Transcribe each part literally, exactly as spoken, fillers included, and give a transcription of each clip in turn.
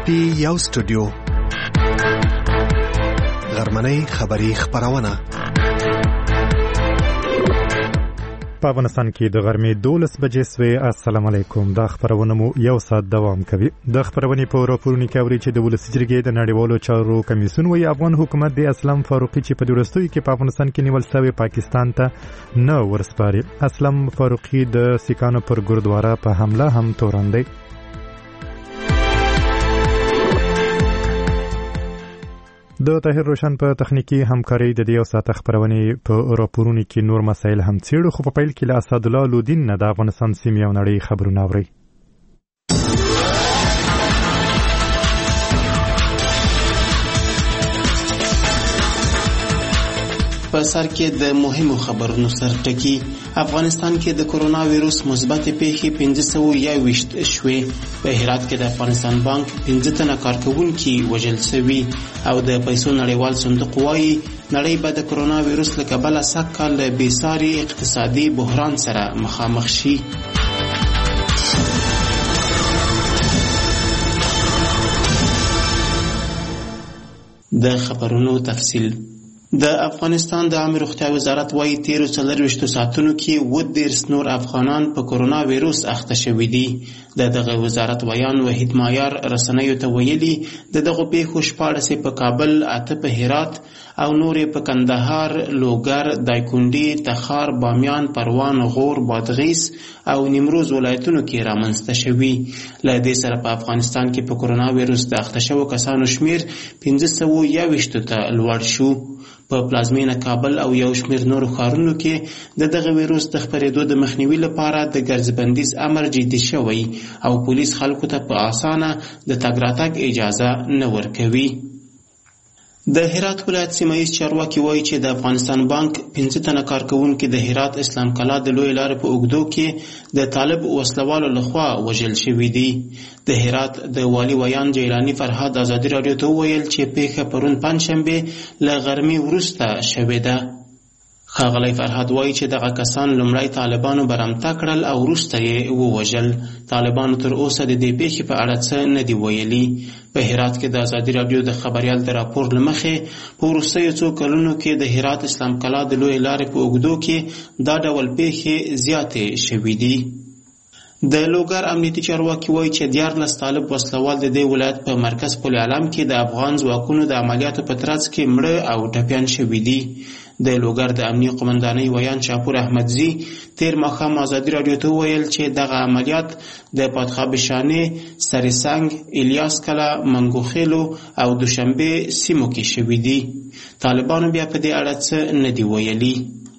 پی یو سټوډیو غرمنۍ خبری خبرونه په افغانستان کې د غرمې دولس بجې سوې. السلام علیکم. دا خبرونه مو یو ساعت دوام کوي. د خبرونې په راپورونو کې اوري چې د ولسی جرګې د نړیوالو چارو کمیسیون وی افغان حکومت د اسلام فاروقي چې په دورستوي کې په افغانستان کې نیول شوی پاکستان ته نه ورسپاري. اسلام فاروقي د سیکانو پر ګردواره په حمله هم تورن دی. د طاهر روشن په تخنیکی همکاري د دې او ساعت خبرونه په راپورونو کې نور مسایل هم څېړو، خو په پیل کې له اسد الله لودین نه د افغانستان سیمې او نړۍ خبرونه اوري. په سر کې د مهمو خبرونو سرټکی. افغانستان کې د کرونا وایروس مثبت پیښې پنځه سوه یوویشت شوې. په هرات کې د افغانستان بانک پنځه تنه کارکوونکي وژل شوي او د پیسو نړیوال صندوق وايي نړۍ به د کرونا وایروس له کبله سږ کال له بېساري اقتصادي بحران سره مخامخ شي. د خبرونو تفصیل. د افغانستان د عامه روغتیا وزارت وايي تیرو څلرویشتو ساعتونو کې اووه دېرش نور افغانان په کرونا وایروس اخته شوي دي. د دغه وزارت ویان وحید مایار رسنیو ته ویلي د دغو پیښو شپاړس په کابل، اته په هرات او نورې په کندهار، لوګر، دایکنډي، تخار، بامیان، پروان، غور، بادغیس او نیمروز ولایتونو کې رامنځته شوي. له دې سره په افغانستان کې په کرونا وایروس د اخته شوو کسانو شمیر پنځه سوه یوویشتو ته لوړ شو. په پلازمینه کابل او یو شمیر نورو ښارونو کې د دغه وایروس د خپرېدو د مخنیوي لپاره د ګرځبندیز امر جدي شوی او پولیس خلکو ته په اسانه د تګ راتګ اجازه نه ورکوي. د هرات ولایت سیمایي چارواکي وایي چې د افغانستان بانک پنځه تنه کارکوونکي د هرات اسلام کلا د لوی لارې په اوږدو کې د طالب وسلوالو لخوا وژل شوي دي. د هرات د والي ویان جیلانی فرهاد ازادي راډیو ته وویل چې پیښه پرون پنجشنبه له غرمې وروسته شوې ده. ښاغلی فرهاد وایي چې دغه کسان لومړی طالبانو برمته کړل او وروسته یې ووژل. طالبانو تر اوسه د دې پیښې په اړه څه نه دي ویلي. په هرات کې د ازادي راډیو د خبریال د راپور له مخې په وروستیو څو کلونو کې د هرات اسلام کلا د لوی لارې په اوږدو کې دا ډول پیښې زیاتې شوي دي. د لوګر امنیتي چارواکي وایي چې دیارلس طالب وسلوال د دې ولایت په مرکز پل علم کې د افغان ځواکونو د عملیاتو په ترڅ کې مړه او ټپیان شوي دي. د لوګر د امنیه قومندانۍ ویان شاپور احمدزي تیر ماښام ازادي راډیو ته وویل چې دغه عملیات د پاتخاب شانې، سرسنګ، الیاس کلا، منګوخیلو او دوشنبه سیمو کې شوي دي. طالبانو بیا په دې اړه څه نه دي ویلي.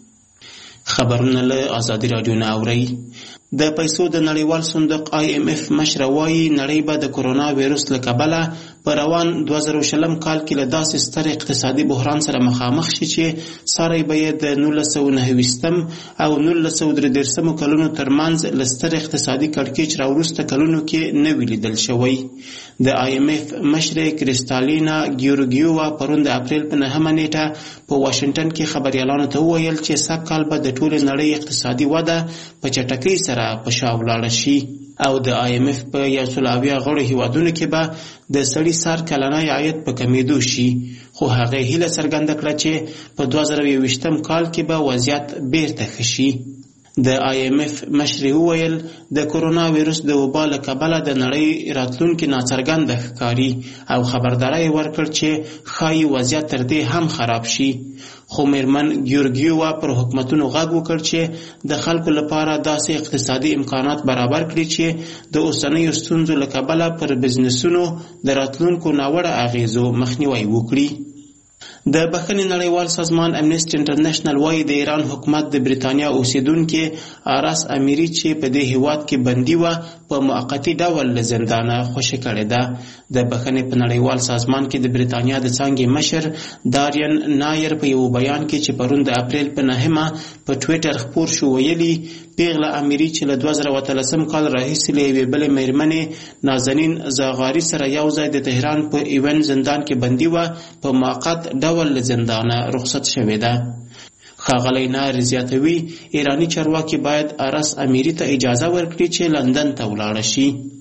خبرونه له ازادي راډیو نه اورئ. د پیسو د نړیوال صندوق آی ایم اف مشر وايي نړۍ به د کرونا وایروس له کبله په روان دوه زره شلم کال کې له داسې ستر اقتصادي بحران سره مخامخ شي چې ساری به یې د نولس سوه نهه ویشتم او نولس سوه درې دېرشمو کلونو ترمنځ له ستر اقتصادي کړکېچ راوروسته کلونو کې نه وي لیدل شوی. د آی ایم اف مشر کریستالینا ګیورګیووا پرون د اپریل په نهمه نیټه په واشنګټن کې خبریالانو ته وویل چې سږ کال به د ټولې نړۍ اقتصادي وده په چټکۍ سره په شا ولاړه شي او د آی ایم اف په یو سل اویا غړو هیوادونو کې به د سړي سر کلنی عاید په کمیدو شي. خو هغه هیله څرګنده کړه چې په دوه زره یوویشتم کال کې به وضعیت بیرته ښه شي. د آی ایم اف مشر وویل د کرونا وایروس د وبا له کبله د نړۍ راتلونکي ناڅرګنده ښکاري او خبرداری ورکړ چې ښایي وضعیت تر دې هم خراب شي. خو میرمن ګیورګیووا پر حکومتونو غږ وکړ چې د خلکو لپاره داسې اقتصادي امکانات برابر کړي چې د اوسنیو ستونزو له کبله پر بزنسونو د راتلونکو ناوړه اغیزو مخنیوی وکړي. د بخښنې نړیوال سازمان امنیسټي انټرنیشنل وايي د ایران حکومت د بریتانیا اوسیدونکي آراس امیری چې په دې هیواد کې بندي وه په موقتي ډول له زندانه خوشي کړې ده. د بخښنې په نړیوال سازمان کې د بریتانیا د څانګې مشر دارین نایر په یو بیان کې چې پرون د اپریل په نهمه په ټویټر خپور شو ویلي پیغله امیری چې له دوه زره اتلسم کال راهیسې له یوې بلې میرمنې نازنین زاغاري سره یو ځای د تهران په ایون زندان کې بندي وه په موقت ډول له زندانه رخصت شوې ده. ښاغلی نایر زیاتوي ایرانی چارواکي باید آراس امیری ته اجازه ورکړي چې لندن ته ولاړه شي.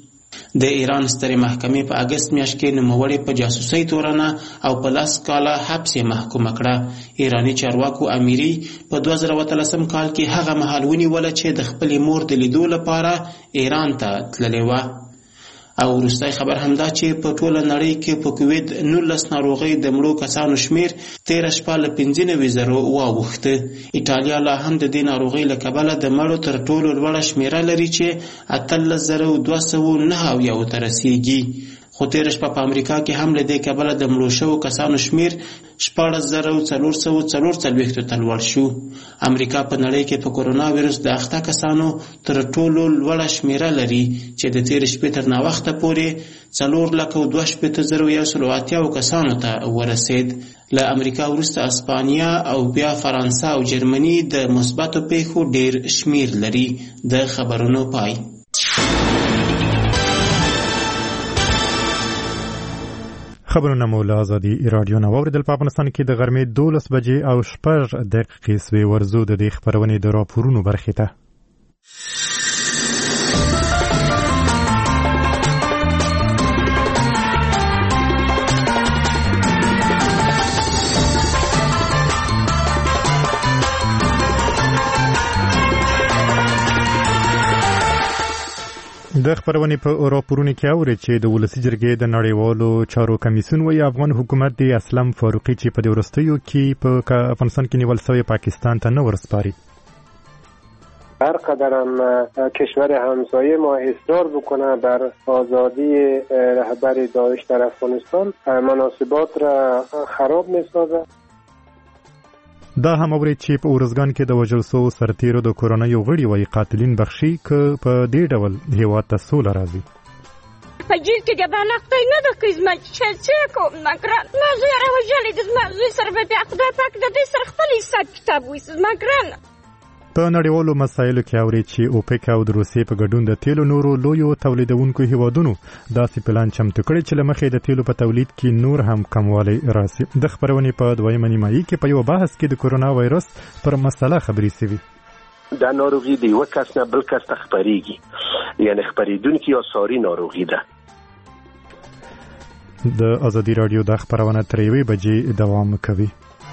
د ایران سترې محکمې په اګست میاشت کې نوموړی په جاسوسۍ تورنه او په لس کاله حبس یې محکومه کړه. ایراني چارواکو امیري په دوه زره اتلسم کال کې هغه مهال ونیوله چې د خپلې مور د لیدو لپاره ایران ته تللې وه. او وروستی خبر همدا چې په ټوله نړۍ کې په کووید نولس ناروغۍ د مړو کسانو شمیر تېره شپه له پنځه نوي زرو واوښته. ایټالیا لا هم د دې ناروغۍ له کبله د مړو تر ټولو لوړه شمیره لري چې اتلس زره دوه سوه نهه اویاوو ته رسیږي. خو تېره شپه په امریکا کې هم له دې کبله د مړو شوو کسانو شمیر شپاړس زره څلور سوه څلور څلوېښتو ته لوړ شو. امریکا په نړۍ کې په کورونا ویروس د اخته کسانو تر ټولو لوړه شمیره لري چې د تېرې شپې تر ناوخته پورې څلور لکه دوه شپېته زره یو سلو اتیاوو کسانو ته ورسېد. له امریکا وروسته اسپانیا او بیا فرانسه او جرمني د مثبتو پیښو ډېر شمیر لري. د خبرونو پای. خبرونه مو له ازادي راډیو نه واورېدل. په افغانستان کې د غرمې دولس بجې او شپږ دقیقې سوې. ورځو د دې خپرونې د راپورونو برخې ته. د خبرونې په راپورونو کې اوري چې د ولسي جرګې د نړیوالو چارو کمیسیون وايي افغان حکومت د اسلام فاروقي چې په دې وروستیو کې په افغانستان کې نیول شوی پاکستان ته نه ورسپاري. هر قدر هم کشور همسایه ما اصرار بکنه بر آزادی رهبر داعش در افغانستان مناسبات را خراب می‌سازه. دا هم اورید چې په اورزګان کې د وژل شوو سرتیرو د کورنۍ غړي وایي قاتلین بخشي که په دې ډول هېواد ته سوله راځي. په جیل کې د بانقطې نه ده که زما چې کوم مګران ما زوی راوژلی د زما زوی سره به بیا خدای پاک د دوی سره خپل حساب کتاب وایي زما ګرانه. په نړیوالو مسایلو کې اوري چې اوپک او د روسیې په ګډون د تیلو نورو لویو تولیدونکو هیوادونو داسې پلان چمتو کړی چې له مخې د تیلو په تولید کې نور هم کموالی راسي. د خبرونې په دویمه نیمایي کې په یو بحث کې د کورونا وایرس پر مسله خبرې شوې. دا ناروغي د یو کس نه بل کس ته خپریږي، یعنی خپریدونکې یا ساري ناروغي ده. د ازادي راډیو د خبرونه تر یوې بجې دوام کوي.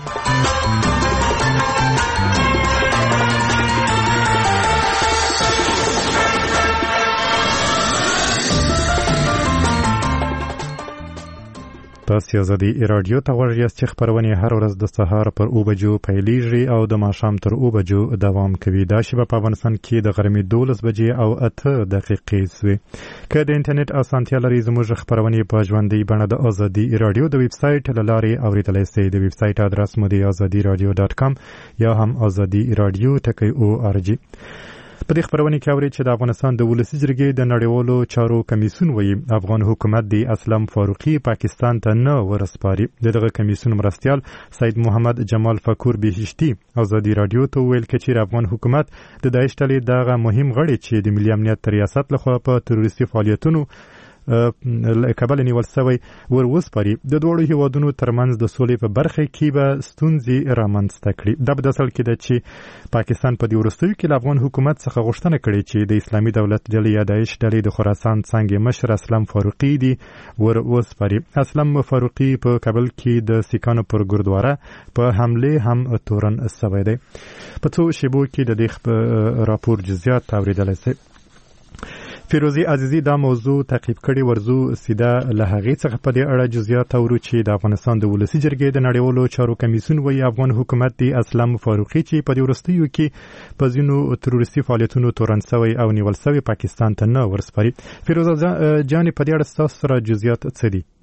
تاسو ازادي راډیو ته غوږ یاست چې خبرونه هر ورځ د سهار پر اوه بجو پیلیږي او د ماښام تر اوه بجو دوام کوي. دا شی په افغانستان کې د غرمې دولس بجې او اته دقیقې سوي. که د انټرنیټ اسانتیا لري زموږ خبرونه په ژوندۍ بڼه د ازادي راډیو د ویب سټ له لارې اوریدلای شئ. د ویب سټ ادرس مو د ازادي راډیو ډاټ کام یا هم ازادي راډیو ټکی او ار جی. په دې خبرونه کې اوري چې د افغانستان د ولسي جرګې د نړیوالو چارو کمیسیون وایي افغان حکومت د اسلام فاروقي پاکستان ته نه ورسپاري. دغه کمیسیون مرستیال سید محمد جمال فکور بهشتي ازادي راډیو ته ویل چې افغان حکومت د داعش ډلې دغه مهم غړي چې د ملي امنیت ریاست لخوا په تروریستي فعالیتونو کابل نیول شوی ور وسپاري. د دوړو هیوادونو ترمنځ د سولې په برخه کې به ستونزې رامنځته کړي. دا په اصل کې ده چې پاکستان په دې وروستیو کې له افغان حکومت څخه غوښتنه کړې چې د اسلامي دولت ډلې یا داعش ډلې د خراسان څنګه مشر اسلام فاروقي دی ور وسپاري. اسلام فاروقي په کابل کې د سیکانو پر ګردواره په حمله هم تورن شوی دی. په څو شیبو کې د دې راپور جزئیات اوریدل شي. فیروزی عزیزی دا موضوع تعقیب کړي. ورزو سیده له هغې څخه په دې اړه جزئیات اورو چې د افغانستان د ولسي جرګې د نړیوالو چارو کمیسیون وایي افغان حکومت د اسلام فاروقي چې په دې وروستیو کې په ځینو تروریستي فعالیتونو تورن شوی او نیول شوی پاکستان ته نه ورسپاري. فیروزه جانې په دې اړه ستاسو سره جزئیات څه دي؟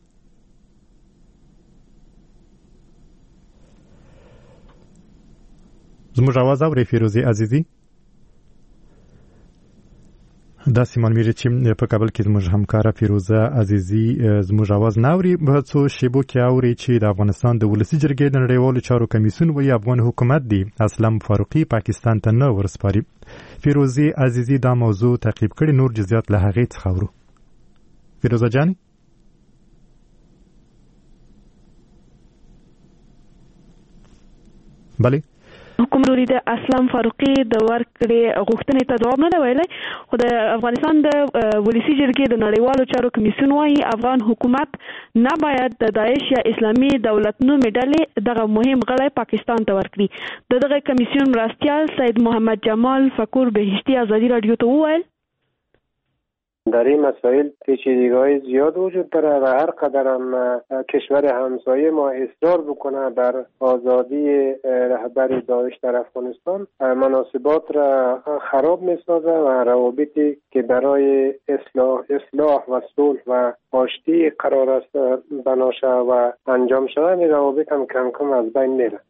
زموږ اواز اورئ فیروزی عزیزی؟ دا سیمانمیږي چې په کابل کې زموږ همکاره فیروزه عزیزی زموږ اواز ناوري. په څو شیبو کې اوري چې د افغانستان د ولسي جرګې د نړیوالو چارو کمیسیون وایي افغان حکومت دی اسلام فاروقي پاکستان ته نه ورسپاري. فیروزه عزیزی دا موضوع تعقیب کړي. نور جزئیات له هغې څخه اورو. فیروزه جان بله کوم لوري د اسلام فاروقي د ورکړې غوښتنې ته جواب نه دی ویلی، خو د افغانستان د ولسي جرګې د نړیوالو چارو کمیسیون وايي افغان حکومت نه باید د داعش یا اسلامي دولت نومې ډلې دغه مهم غړی پاکستان ته ورکړي. د دغه کمیسیون مرستیال سید محمد جمال فکور بهشتی ازادي رادیو ته وویل در این مسائل پیچیدگی‌های زیاد وجود داره و هر قدر هم کشور همسایه ما اصرار بکنه بر آزادی رهبر داعش در افغانستان مناسبات را خراب می‌سازه و روابطی که برای اصلاح اصلاح و صلح و آشتی قرار است بناشه و انجام شود این روابط هم کم کم از بین میره.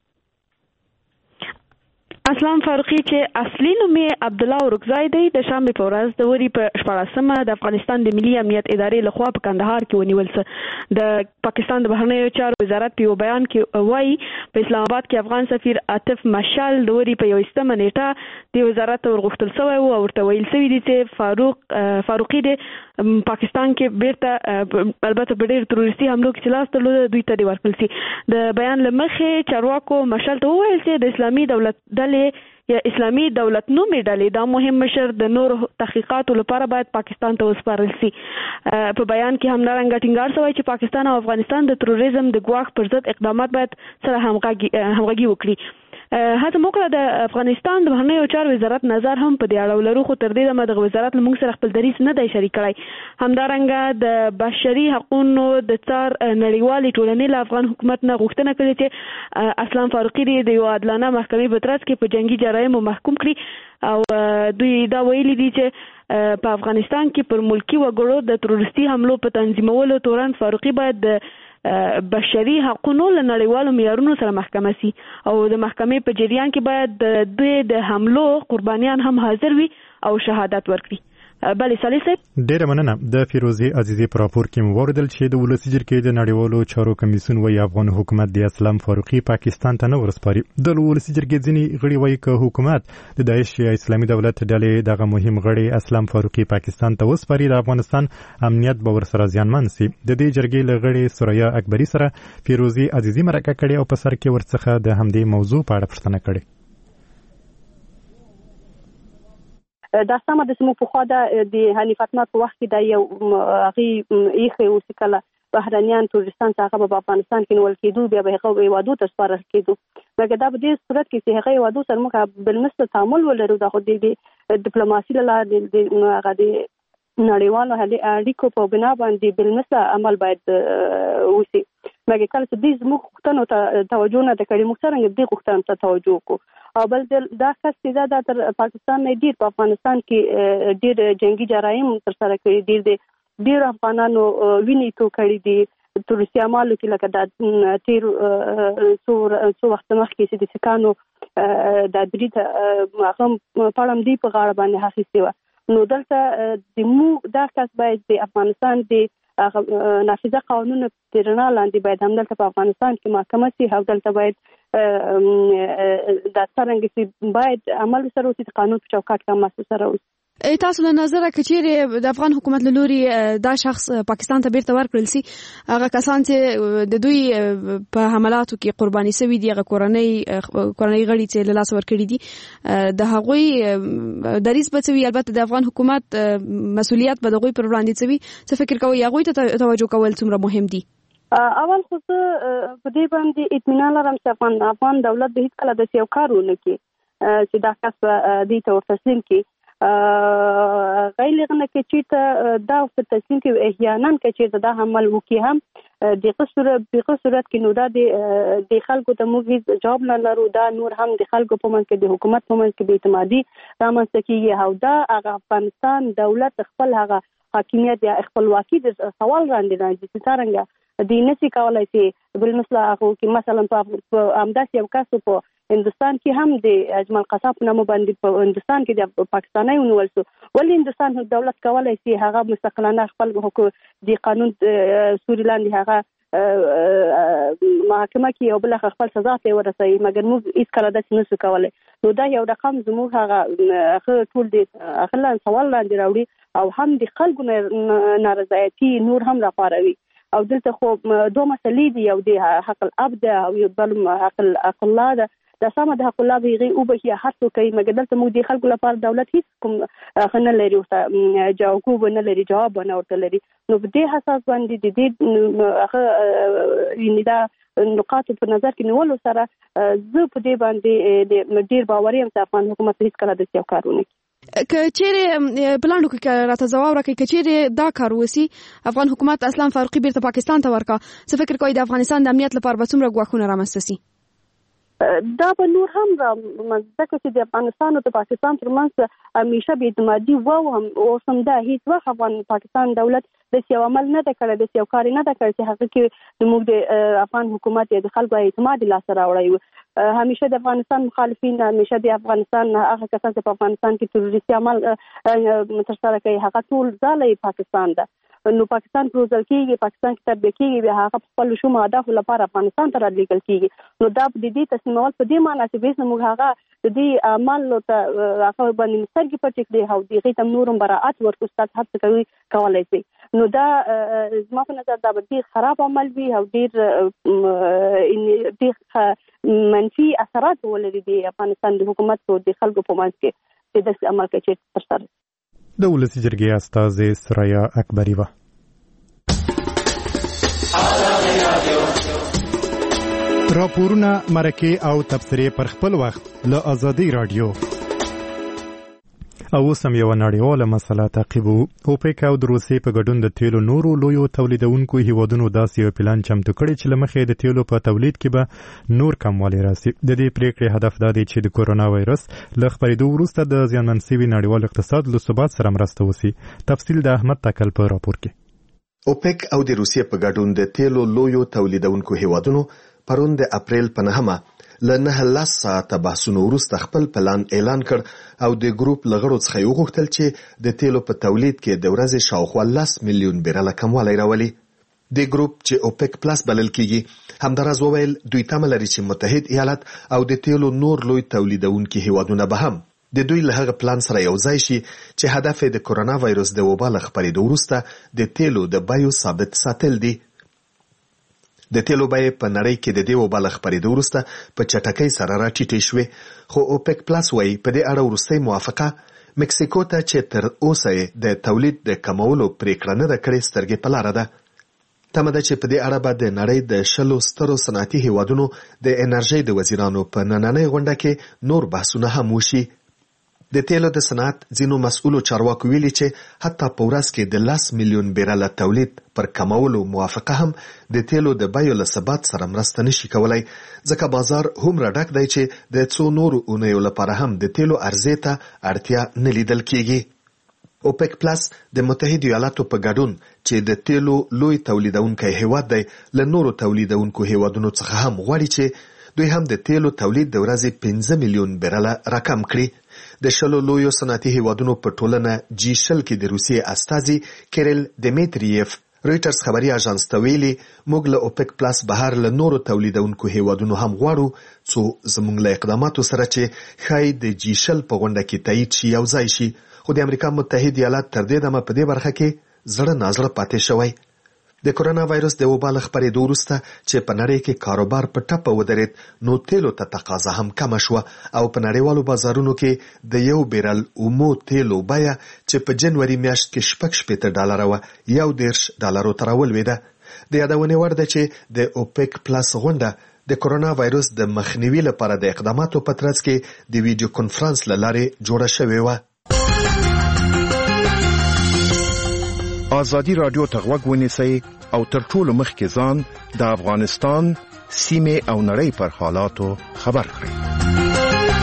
اسلام فاروقي چې اصلي نوم یې عبدالله اورکزی دی د شنبې په ورځ د وري په شپاړسمه د افغانستان د ملي امنیت ادارې لخوا په کندهار کې ونیول څه. د پاکستان د بهرنیو چارو وزارت په یو بیان کې وایي په اسلام آباد کې افغان سفیر عاطف مشال د وري په یویشتمه نیټه د وزارت ورغوښتل شوی او ورته ویل شوي دي چې فاروق فاروقي د پاکستان کې بیرته البته په ډېر تروریستي حملو کې چې لاس درلوده دوی ته دې ورکړل شي. د بیان له مخې چارواکو مشال ته وویل چې د اسلامي دولت ډلې یا اسلامي دولت نومې ډلې دا مهم مشر د نور تحقیقاتو لپاره باید پاکستان ته وسپارل شي. په بیان کې هم نارنګ ټینګار شوی چې پاکستان او افغانستان د تروریزم د ګواښ پر ضد اقدامات باید سره همغږي وکړي. هڅه وکړه د افغانستان د بهرنیو چارو وزارت نظر هم په دې اړه ولرو، خو تر دې دمه دغه وزارت له موږ سره خپل دریځ نه دی شریک کړی. همدارنګه د بشري حقوقو د څار نړیوالې ټولنې له افغان حکومت نه غوښتنه کړې چې اسلام فاروقي د یو عادلانه محکمې په ترڅ کې په جنگي جرایمو محکوم کړي او دوی دا ویلي دي چې په افغانستان کې پر ملکی وګړو د تروریستي حملو په تنظیمولو تورن فاروقي باید د بشري حقوقو له نړیوالو معیارونو سره محکمه سي او د محکمې په جریان کې باید د دوی د حملو قربانیان هم حاضر وي او شهادت ورکړي. بله صالح صاحب ډیره مننه. د فیروزي عزیزي په راپور کې مو وردل چې د ولسي جرګې د نړیوالو چارو کمیسیون وايي افغان حکومت د اسلام فاروقي پاکستان ته نه ورسپاري. د ولسي جرګې ځینې غړي وايي چې حکومت د داعش یا اسلامي دولت ډلې دغه مهم غړي اسلام فاروقي پاکستان ته وسپاري د افغانستان امنیت به ورسره زیانمن سي. د دې جرګې له غړي سوریا اکبري سره فیروزي عزیزي مرکه کړې او په سر کې ورڅخه د همدې موضوع په اړه پوښتنه کړې. دا سمه د سمو په خوا د حنیف اتمر په وخت کې د یو هغې ایښې اوس کله بهرنیان تورستان څخه په افغانستان کې نیول کېدو بیا به هغه هیوادو ته سپارل کېدو. مګر دا په دې صورت کې چې هغه هیوادو سره موږ بالمثل تعامل ولرو دا خو د ډیپلوماسي له لارې د هغه د نړیوالو اړیکو په بنا باندې بالمثل عمل باید وشي. مګر کله چې دوی زموږ غوښتنو ته توجه نه ده کړې موږ څرنګه دې غوښتنو ته توجه وکړو. او بل دا کس چې دا تر پاکستان نه ډیر په افغانستان کې ډیر جنگي جرایم تر سره کړي دي، د ډیر افغانانو وینې تو کړي دي تروریستي اعمالو کې لکه د تیر څو څو وخت مخکې چې د سکانو د برید هغه پړم دی په غاړه باندې اخیستې وه. نو دلته د موږ دا کس باید د افغانستان د نافذه قانون په رڼا لاندې باید هم دلته په افغانستان کې محکمه سي او دلته باید دا څرنګه چې باید عمل سره وشي د قانون په چوکاټ کې عمل سره وشي. تاسو له نظره کچېرې د افغان حکومت له لوري دا شخص پاکستان ته بیرته ورکړل سي هغه کسان چې د دوی په حملاتو کې قرباني شوي دي هغه کورنۍ کورنۍ غړي چې له لاسه ورکړي دي د هغوی دریځ به څه وي؟ البته د افغان حکومت مسؤلیت به د هغوی پر وړاندې څه وي؟ څه فکر کوئ هغوی ته توجه کول څومره مهم دي؟ اول خو زه په دې باندې اطمینان لرم چې افغان افغان دولت به هیڅکله داسې یو کار ونه کړي چې دا کس به دې ته ورتسلیم کړي. غیر لغنه کې چیرته دا ورته تسلیم کړي احیانا کې چیرته دا عمل وکړي هم دغه صورت دغه صورت کې نو دا د خلکو ته موږ جواب نه لرو. دا نور هم د خلکو په منځ کې د حکومت په منځ کې بې اعتمادي رامنځته کېږي او دا هغه افغانستان دولت خپل هغه حاکمیت یا خپلواکي د سوال وړاندې راځي چې څرنګه دی نشي کولای چې بالمثل هغه کې مثلا په همداسې یو کس په هندستان کې هم د اجمل قصاب په نامه باندې په هندستان کې د پاکستاني ونیول شو. ولې هندستان دولت کولای شي هغه مستقلانه خپل حقوق د قانون سوري لاندې هغه محاکمه کې یو بل خپل سزا ته ورسوي مګر موږ هیڅ کله داسې نشو کولای. نو دا یو رقم زموږ هغه ټول د اخلاق سوال لاندې راوړي او هم د خلکو نارضایتي نور هم راپاروي. او دلته خو دوه مسلې دي، یو د حق الاب ده او بل حق الله ده. د سمه د حق الله ویغي او به هي هر څه کوي مګر دلته موږ د خلکو لپاره دولت هیڅ کوم خنه لري او جواب نه لري جواب نه ورته لري نو په دې حساس باندې د دې هغه یعنی دا نقاط په نظر کې نیولو سره زه په دې باندې د ډیر باوري یم چې افغان حکومت هیڅ کله د څه کارونه کچېره پلانو کې راته ځواب راکړي کچېره دا کار وسی افغان حکومت اصلا فاروقي بیرته پاکستان ته ورکا څه فکر کوي د افغانستان د امنیت لپاره به څومره غواخونه رامنځته سي دا به نور هم را مزدکه چې د افغانستان او د پاکستان ترمنځ همیشه بې اعتمادي و او هم اوس هم دا هیڅ وخت افغان پاکستان دولت د یو عمل نه د کړی د یو کار نه د کړی چې هغه کې موږ د افغان حکومت د خلکو اعتماد لاس راوړی همیشه د افغانستان مخالفین همیشه د افغانستان هغه کسان چې په افغانستان کې تروریستي عمل ترسره کوي هغه ټول ځای پاکستان ده نو پاکستان پروزل کېږي پاکستان کې تطبیق کېږي بیا هغه خپل شوم اهداف لپاره افغانستان ته رالیږل کېږي نو دا د دې تصمیمول په دې معنی چې بیس موږ هغه د دې عمل ته هغه باندې مسترګې پټې کړې او دغه تم نورم براءت ورکو ستاسو هڅه کوي کولای شي نو دا زما په نظر دا ډیر خراب عمل وي او ډیر ډیر منفي اثرات ولري د افغانستان د حکومت او د خلکو په منځ کې چې د عمل کوي ترسره د ولسی جرګې استاذ سرایا اکبری و راپورونه مرکه او تبصره پر خپل وخت له ازادي رادیو او سم یو نړیواله مسله تعقیبو اوپیک او د روسیې په ګډون د تیلو نورو لویو تولیدونکو هیوادونو داسې یو پلان چمتو کړی چې لمخې د تیلو په تولید کې به نور کموالی راسي د دې پریکړې هدف دا دی چې د کورونا وایرس له خپرېدو وروسته د زیانمن شوي نړیوال اقتصاد له ثبات سره مرسته وشي تفصیل د احمد تکل په راپور کې اوپیک او د روسیې په ګډون د تیلو لویو تولیدونکو هیوادونو پرون د اپریل په نهمه لنه لاس ساعته بحثونو وروسته خپل پلان اعلان کړ او د ګروپ لغړو څخه یو غوښتل چې د تیلو په تولید کې د ورځې شاوخوا لس میلیون بیرله کموالی راولي د ګروپ چې اوپیک پلس بلل کیږي همداراز وویل دوی تمه لري چې متحد ایالات او د تیلو نور لوی تولیدونکي هیوادونه به هم د دوی له هغه پلان سره یو ځای شي چې هدف یې د کورونا وایرس د وبا له خپرېدو وروسته د تیلو د بیو ثابت ساتل دي د تیلو بیې په نړۍ کې د دې وبا له خپرېدو وروسته په چټکۍ سره راټیټې شوې خو اوپیک پلس وایي په دې اړه وروستۍ موافقه مکسیکو ته چې تر اوسه د تولید د کمولو پریکړه نه ده کړې سترګې په لاره ده تمه ده چې په دې اړه به د نړۍ د شلو سترو صنعتي هیوادونو د انرژۍ د وزیرانو په نننۍ غونډه کې نور بحثونه هم وشي د تیلو د صنعت ځینو مسؤلو چارواکو ویلي چې حتی په ورځ کې د لس میلیون بیرله تولید پر کمولو موافقه هم د تیلو د بیو له ثبات سره مرسته نشي کولای ځکه بازار هومره ډک دی چې د څو نورو اونیو لپاره هم د تیلو عرضې ته اړتیا نه لیدل کیږي اوپیک پلس د متحد ایالاتو په ګډون چې د تیلو لوی تولیدونکی هیواد دی له نورو تولیدونکو هیوادونو څخه هم غواړي چې دوی هم د تیلو تولید د ورځې پنځه میلیون بیرله راکم کړي د شلو لویو صنعتي هیوادونو په ټولنه جی شل کې د روسیې استازي کیریل دیمیتریف رویټرز خبري اژانس ته ویلي موږ له اوپیک پلس بهر له نورو تولیدونکو هیوادونو هم غواړو څو زموږ له اقداماتو سره چې ښایي د جی شل په غونډه کې تایید شي یو ځای شي خو د امریکا متحد ایالات تر دې دمه په دې برخه کې زړه نازړه پاتې شوی د کورونا وایرس د وبا له خپرېدو وروسته چې په نړۍ کې کاروبار په ټپه ودرېد نو تیلو ته تقاضا هم کمه شوه او په نړیوالو بازارونو کې د یو بیرل اومو تیلو بیه چې په جنوري میاشت کې شپږ شپېته ډالره وه یو دېرش ډالرو ته راولوېده د یادونې وړ ده چې د اوپیک پلس غونډه د کورونا وایرس د مخنیوي لپاره د اقداماتو په ترڅ کې د ویډیو کنفرانس له لارې جوړه شوې وه ازادي رادیو ته غوږ ونیسئ او تر ټولو مخکې ځان د افغانستان سیمې او نړۍ پر حالاتو خبر کړئ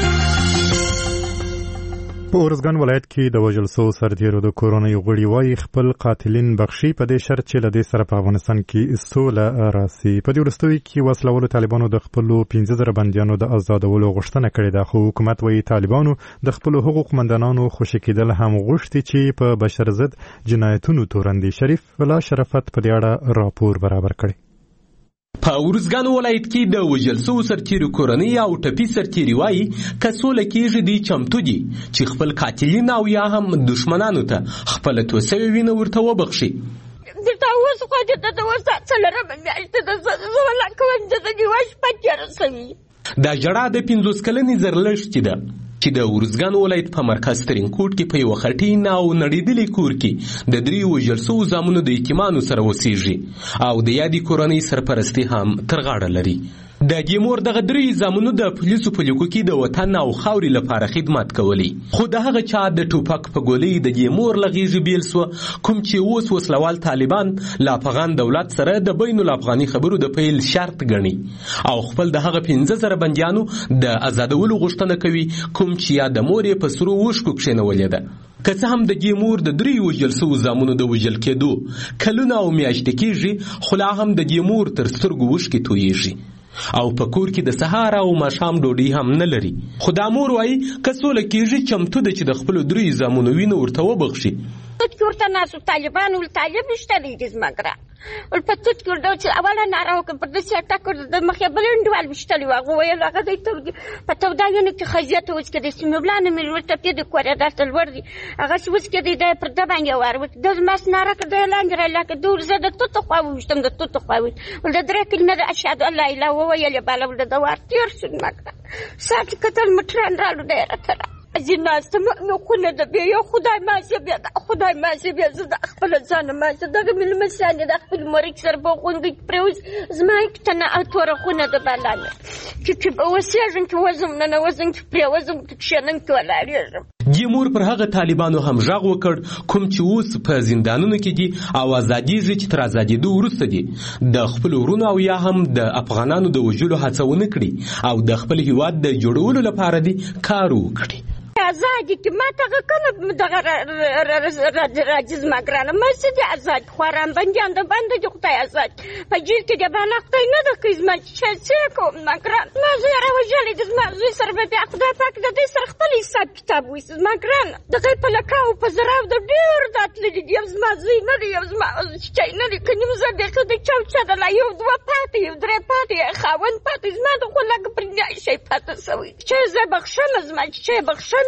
په ارزګان ولایت کې د وژل شوو سرتیرو د کورنۍ غړي وايي خپل قاتلین بخشي په دې شرط چې له دې سره په افغانستان کې سوله راسي په دې وروستیو کې وسلوالو طالبانو د خپلو پنځه زره بندیانو د آزادولو غوښتنه کړې ده خو حکومت وايي طالبانو د خپلو حقوق مندانانو خوشي کېدل هم غوښتي چې په بشر ضد جنایتونو تورن دي شریف ولا شرافت په دې اړه راپور برابر کړي په ارزګان ولایت کې د وژل شوو سرتیرو کورنۍ او ټپي سرتیري وایي که سوله کېږي دوی چمتو دي چې خپل قاتلین او یا هم دشمنانو ته خپله توسوې وینه ورته وبخښي درته اوس خو دې ته د اوس څلورمه میاشت ده زه ولا کوم چې د نیوه شپه تېره شوي دا جړه د پنځوس کلنې زرلښتې ده چې د ورزګان ولایت په مرکز ترینکوټ کې په یو خټین او نړېدلې کور کې د درې وژل شوو زامنو د یتیمانو سره اوسېږي او د یادې کورنۍ سرپرستي هم تر غاړه لري. د دې مور دغه درې زامنو د پولیسو په لیکو کې د وطن او خاورې لپاره خدمت کولی، خو د هغه چا د ټوپک په ګولۍ د دې مور له غېږې بیل سوه کوم چې اوس وسلوال طالبان له افغان دولت سره د بین الافغاني خبرو د پیل شرط ګڼي او خپل د هغه پنځه زره بندیانو د آزادولو غوښتنه کوي کوم چې یا د مور یې په سرو اوښکو کښېنولې ده. که څه هم د دې مور د درې وژل شوو زامنو د وژل کېدو کلونه او میاشتې کېږي، خو لا هم د دې مور تر سترګو اوښکې تویېږي او په کور کې د سهار او ماښام ډوډۍ هم نه لري. خو دا مور وایي که سوله کېږي چمتو ده چې د خپلو درې زامنو وینه ورته وبخښي. ورته ناسو طالبان ول طالب نشته دی زمګرا ول په توت کې ورته چې اوله نارو کې پر دې اټاک د مخې بلندوال مشتلی واغه ویل هغه د په تو دا یو کې خزیات اوس کې د سیمبلان مې ورته په دې کوړه داتل ور دي هغه اوس کې د پر د باندې ور د ماس ناره کې د لاندې راکې دور زده توت خو وشتم د توت خو ول د درې کلمه د اشهد الله الا هو ویل بالا ول د دوار تیر شون مګرا سات کتل مټران رالو ډیر تر ازیناست نو خونه د بیا یو خدای ما چې بیا خدای ما چې بیا زه د خپل ځان ما چې دغه مل مسانه د خپل مریک سره په خوندې پروز زما کتنه اتوره خونه د بالانه چې په وسیاژن کې وزم نه وزم کې پروزم کې شنن کې ولاړم. جمهور پر هغه طالبانو هم ژغ وکړ کوم چې اوس په زندانونو کې دي او ازادي چې تر ازادېدو وروسته دي د خپل ورونو او یا هم د افغانانو د وژلو هڅه ونه کړي او د خپل هیواد د جوړولو لپاره دي کار وکړي. آزادی که ما تا کنه دغه راجز مگرانه ما سیدی آزاد خوارم بندیان ده بنده جو خدای آزاد پا جیر که جبان اختای نده که از ما چه چه کم مگران ما زیاره و جلی دز ما زوی سر ببی خدای پاک ده دی سر اختالی حساب کتاب ویس از مگران دقی پلکاو پا زراو ده دیر دات لیدی دیوز ما زوی نده یوز ما چای نده کنیم زده خده چاو چه دلا یو دو پاتی یو دره پاتی خاون پاتی از ما ده خلاق پرنیای شای پاتا سوی چه زی بخشن از ما چه بخشن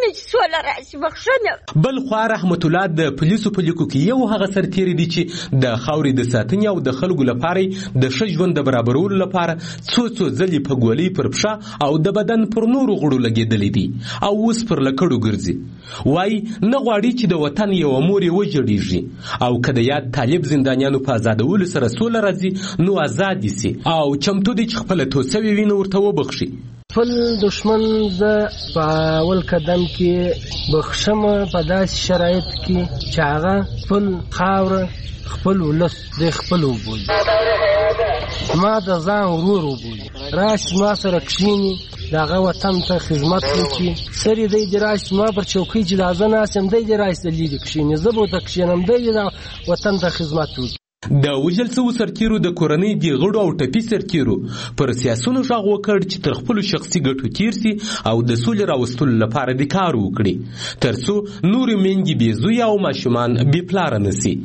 بل خوا رحمت الله د پولیسو په لیکو کې یو هغه سرتیری دی چې د خاورې د ساتنې او د خلکو لپاره د ښه ژوند د برابرولو لپاره څو څو ځلې په ګولۍ پر پښه او د بدن پر نورو غړو لګېدلی دي او اوس پر لکړو ګرځي. وایي نه غواړي چې د وطن یوه مور یې وژړېږي او که د یاد طالب زندانیانو په ازادولو سره سوله راځي نو ازاد دي سي او چمتو دی چې خپله توسوې وینه ورته وبخښي. خپل دشمن د په اول قدم کې بخښم په داسې شرایط کې چې هغه خپل خاوره خپل ولس د خپل وبولي ما د ځان ورور وبولي راشي ما سره کښېني د هغه وطن ته خدمت وکړي سر یې دی دې راشي ما پر چوکۍ چې دا زه ناست یم دی دې راشي لرې کښېني زه به ورته کښېنم دی دې وطن ته خدمت وکړي. د وژل شوو سرتیرو د کورنۍ د غړو او ټپي سرتیرو پر سیاسونو غږ وکړ چې تر خپلو شخصي ګټو تیر سي او د سولې راوستلو لپاره د کار وکړي تر څو نورې میندې بې زویه او ماشومان بې پلاره نه سي.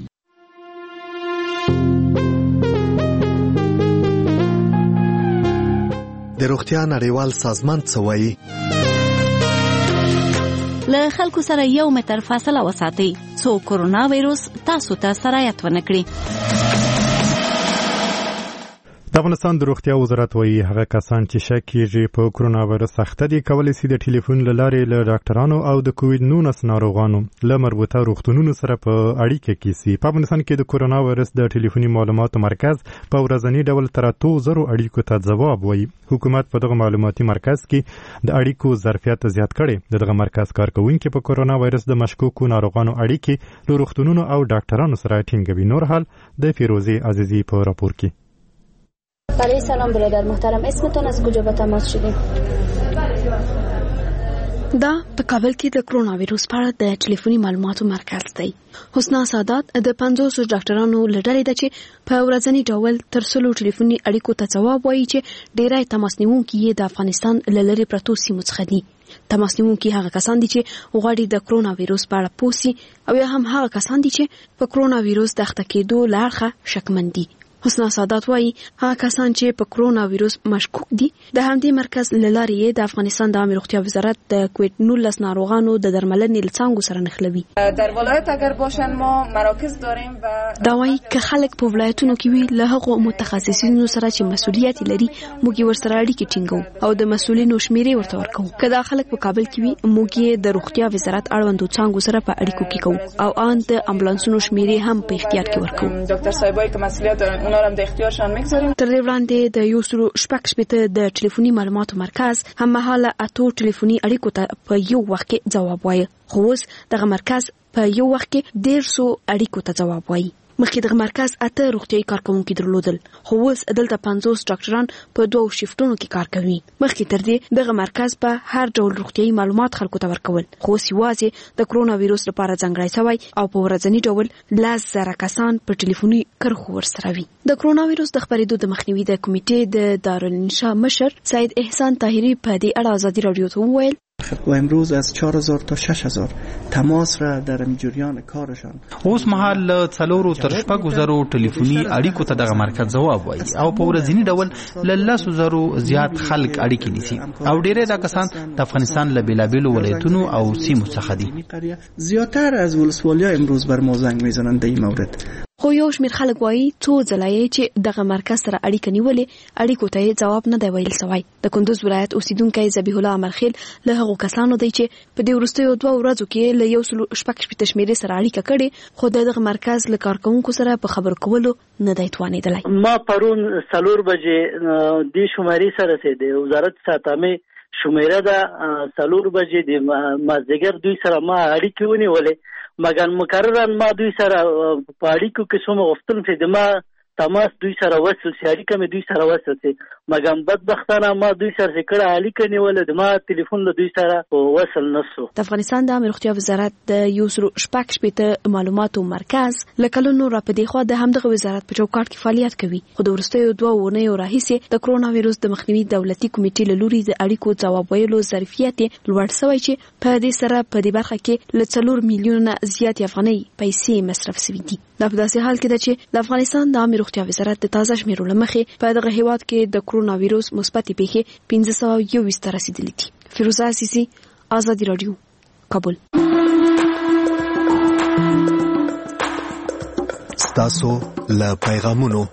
د روغتیا نړیوال سازمان څه وایي؟ له خلکو سره یو متر فاصله وساتئ څو کورونا وایروس تاسو ته سرایت ونه کړي. د افغانستان د روغتیا وزارت وایي هغه کسان چې شک کیږي په کورونا وایرس اخته دي کولی شي د ټلیفون له لارې له ډاکټرانو او د کووډ نولس ناروغانو له مربوطه روغتونونو سره په اړیکه کې سي. په افغانستان کې د کورونا وایرس د ټلیفوني معلوماتو مرکز په ورځني ډول تر اتو زرو اړیکو ته ځواب وایي. حکومت په دغه معلوماتي مرکز کې د اړیکو ظرفیت زیات کړي. دغه مرکز کارکونکي په کورونا وایرس د مشکوکو ناروغانو اړیکې له روغتونونو او ډاکټرانو سره ټینګوي. نور حال د فیروزی عزیزی په راپور کې. بله سلام برادر محترم، اسمتون از کجا به تماس شدیم؟ دا په کابل کې د کرونا وایروس په اړه د ټلیفوني معلوماتو مرکز دی. حسنا سادات د پنځوس ډاکټرانو لړلې ده چې په ورځني ډول تر څلور ټلیفوني اړیکو ته ځواب وایي چې ډیری تماس نیونکي یې د افغانستان له لرې پرتو سیمو څخه دي. تماس نیونکي هغه کسان دي چې غواړي د کرونا وایروس په اړه پوه سي او یا هم هغه کسان دي چې په کرونا وایروس د اخته کېدو له اړخه شکمن دي. حسنا سادات وایي هغه کسان چې په کرونا وایروس مشکوک دي د همدې مرکز لارې د افغانستان د عامه روغتیا وزارت د کووید نولس ناروغانو د درملنې لڅانګو سره نښلوي. در ولایت اگر باشن ما مراکز داریم و دا وایي که خلک په ولایتونو کې وي له هغو متخصصینو سره چې مسؤلیت لري موږ ورسره اړیکې ټینګو او د مسؤلینو شمیرې ورته ورکوو. که دا خلک په کابل کې وي موږ د روغتیا وزارت اړوندو څانګو سره په اړیکو کې کوو او ان د امبولانسونو شمیرې هم په اختیار کې ورکوو. دکتر صاحبای که مسؤلیت اونا هم د اختیارشان میگذاریم. تر دې وړاندې د یو سلو شپږ شپېته د ټلیفوني معلوماتو مرکز هم مهاله اتو ټلیفوني اړیکو ته په یو وخت کې جواب وایي. خو اوس دغه مرکز په یو وخت کې ډېر څو اړیکو ته جواب وایي. مخکې دغه مرکز اته روغتیايي کارکوونکي درلودل خو اوس دلته پنځوس ډاکټران په دوو شیفټونو کې کار کوي. مخکې تر دې دغه مرکز په هر ډول روغتیايي معلومات خلکو ته ورکول خو اوس یوازې د کرونا وایروس لپاره ځانګړی شوی او په ورځني ډول لس زره کسان په ټلیفوني کرښو ورسره وي. د کرونا وایروس د خپرېدو د مخنیوي د کمیټې د دارالانشا مشر سید احسان طاهری په دې اړه ازادي رادیو ته وویل و امروز از چهار هزار تا شش هزار تماس را در جریان کارشان اوس مهال له څلورو تر شپږو زرو ټلیفوني اړیکو ته دغه مرکز جواب وایي او په ورځني ډول له لسو زرو زیات خلک اړیکې نیسي او ډېری دا کسان د افغانستان له بېلابېلو ولایتونو او سیمو څخه دي. زیاتر از ولسوالی‌ها امروز بر ما زنگ میزنند در این مورد. خو یو شمېر خلک وایي څو ځله چې دغه مرکز سره اړیکه نیولې اړیکو ته جواب نه دی ویل سوی. د کندوز ولایت اوسیدونکی ذبیح الله عمرخیل له هغو کسانو دی چې په دې وروستیو دوه ورځو کې له یو سلو شپږ شپېته شمېرې سره اړیکه کړې خو د دغه مرکز له کارکوونکو سره په خبرو کولو نه دی توانېدلی. ما پرون څلور بجې دې شمارې سره چې د وزارت ساتامې شمیره ده څلور بجې د مازدیګر دوی سره ما اړیکې ونیولې مګر مکررن ما دوی سره په اړیکو کې څومره غوښتل چې د ما تماس دوی سره وصل شي اړیکه مې دوی سره وصل شي مګر بدبختانه ما دوی سره چې کړه اړیکه نیولې د ما ټلیفون له دوی سره وصل نشو. د افغانستان د عامه روغتیا وزارت د یو سلو شپږ شپېته معلوماتو مرکز له کلونو راپدې خوا د همدغه وزارت په چوکاټ کې فعالیت کوي خو د وروستیو دوه اونیو راهیسې د کرونا وایروس د مخنیوي دولتي کمیټې له لوري د اړیکو ځواب ویلو ظرفیت لوړ شوی چې په دې سره په دې برخه کې له څلور میلیونه زیات افغانۍ پیسې مصرف شوي دي. دا په داسې حال کې ده چې د افغانستان د عامه روغتیا وزارت د تازه شمیرو له مخې په دغه هیواد کې د کرونا وایروس مثبتې پیښې پنځه سوه یو ویشت ته رسیدلې دي. فیروزه عزیزي، آزادي رادیو، کابل. ستاسو له پیغامونو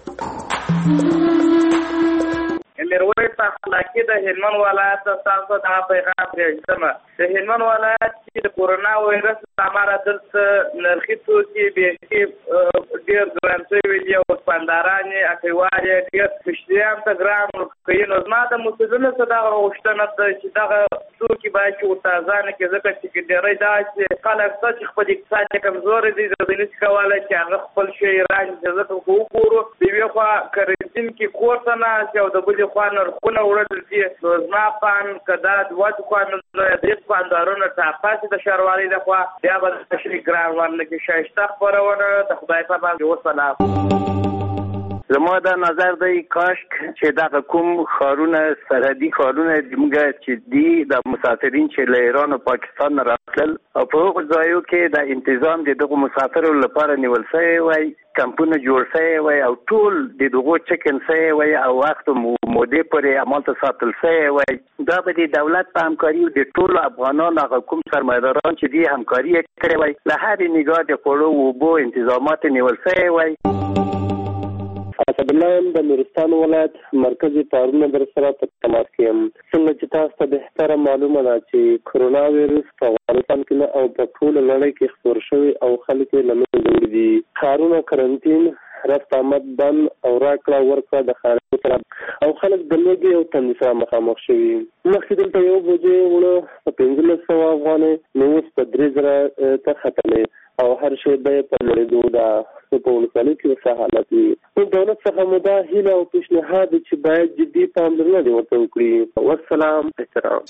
میرویس اخلاقی د هلمند ولایت تاسو ته پیغام پرېږدم. د هلمند ولایت کې د کورونا وایرس لپاره دلته نرخي توکي بیخي ډېر ګران شوي دي او دوکانداران یې اخیوال یې ډېر مشتریان ته ګران ورکوي. نو زما د مسؤلینو څخه دغه غوښتنه ده چې دغه توکي باید چې ورته ارزانه کړي ځکه چې ډېری دا چې خلک شته چې خپل اقتصاد یې کمزوری دی د نشي کولی چې هغه خپل شی راشي ځکه که وګورو د یوې خوا کرنټین کې کور ته ناست او د بلې خوا نرخونه وړل دي. نو زما پان که دا دوه دوکانونه درې دوکاندارونه ټاپاسې د ښاروالۍ د خوا بیا به د تشریح ګران ورنکړي. ښایسته خپرونه د خدای په باندې وسلام. زما دا نظر دی کاشک چې دغه کوم ښارونه سرحدي ښارونه زموږ چې دي د مسافرین چې له ایران او پاکستان راتلل او په هغو ځایو کې د انتظام د دغو مسافرو لپاره نیول شوی وای کمپونه جوړ شوی وای او ټول د دغو چکن شوی وای او وخت مودې پورې همالته ساتل شوی وای. دا به د دولت په همکاري او د ټولو افغانانو هغه کوم سرمایه‌داران چې دي همکاري یې کړې وای له هرې نګاه د خوړو او اوبو انتظامات نیول شوی وای. اسدالله یم د نورستان ولایت مرکزي پارونه در سره په تماس کې یم. څنګه چې تاسو ته بهتره معلومه ده چې کرونا وایرس په افغانستان کې نه او په ټوله نړۍ کې خپور شوی او خلک یې له منځه وړي دي. ښارونه کرنټین رفت آمد بند او راکړه ورکړه د خارجو سره او خلک د لوږې او تندې سره مخامخ شوي. مخکې دلته یو بجې وړه په پنځلس سوه افغانۍ نو اوس په درې زره ته ختمې او هر شی به یې په لوړېدو ده. په ولسوالۍ کې ورسه حالت وي. نو دولت څخه مو دا هیله او پیشنهاد دی چې باید جدي پاملرنه دې ورته وکړي. والسلام، احترام.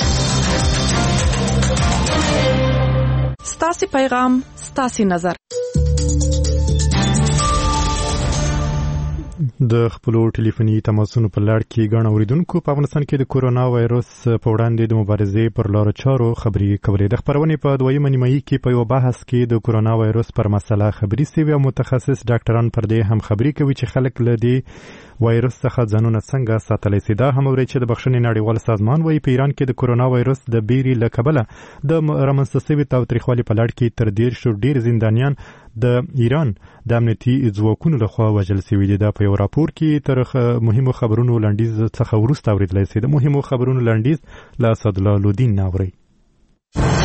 ستاسې پیغام ستاسې نظر. د خپل ټلیفوني تماسونو په لړ کې غن اوریدونکو په افغانستان کې د کورونا وایروس په وړاندې د مبارزې پر لارو چارو خبري کولې. د خبرونې په دویمه نیمایي کې په یو بحث کې د کورونا وایروس پر مسله خبري سوي او متخصص ډاکټران پر دې هم خبري کوي چې خلک له دې وایروس څخه ځانونه څنګه ساتلی سي. دا هم اوري چې د بخښنې نړیوال سازمان وايي په ایران کې د کورونا وایروس د بیري له کبله د رامنځته شوي تاوتریخوالي په لړ کې تر ډیر شو ډیر زندانیان د ایران د امنیتي ځواکونو لخوا وژل شوي دي. دا په یو راپور کې تر مهمو خبرونو لنډیز څخه وروسته اوریدلی سي. د مهمو خبرونو لنډیز له اسدالله لودین اوري.